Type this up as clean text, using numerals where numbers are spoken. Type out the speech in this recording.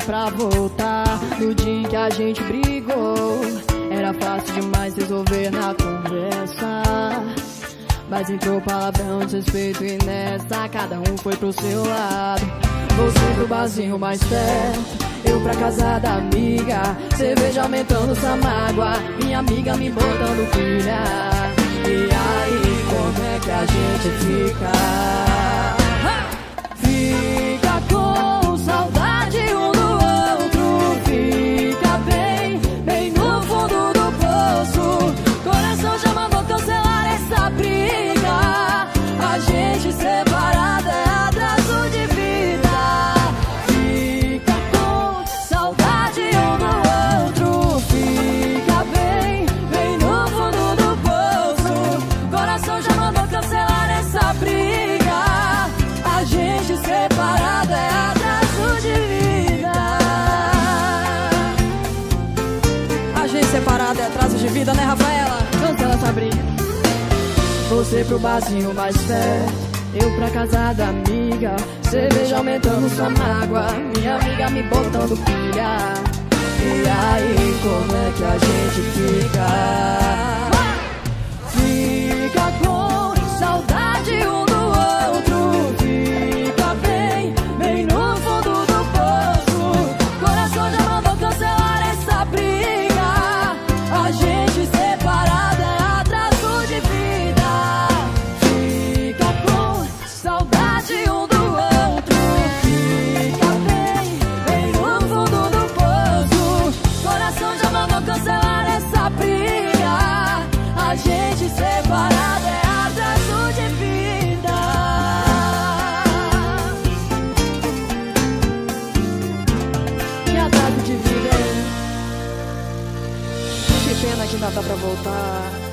pra voltar. No dia em que a gente brigou, era fácil demais resolver na conversa, mas entrou palavrão, desrespeito e nessa cada um foi pro seu lado. Você pro barzinho mais perto, eu pra casa da amiga, cerveja aumentando essa mágoa, minha amiga me botando pilha. E aí, como é que a gente fica? Fica com saudade um do outro, fica bem, bem no fundo do poço. Coração já mandou cancelar essa briga, a gente separada é atraso de vida. Fica com saudade um do outro, fica bem, bem no fundo do poço. Coração já mandou cancelar essa briga, a gente separada é atraso de vida. A gente separada é atraso de vida, né, Rafaela? Cancela essa briga. Você pro barzinho mais perto, eu pra casa da amiga, cerveja aumentando sua mágoa, minha amiga me botando pilha. E aí, como é que a gente fica? Fica com saudade um do outro, fica bem, bem no fundo do poço. Coração já mandou cancelar essa briga, a gente separada é atraso de vida. Fica com saudade um do outro, fica bem, bem no fundo do poço. Coração já mandou cancelar essa briga, a gente separada é atraso de vida. Que atraso de vida, hein? Que pena que ainda dá pra voltar.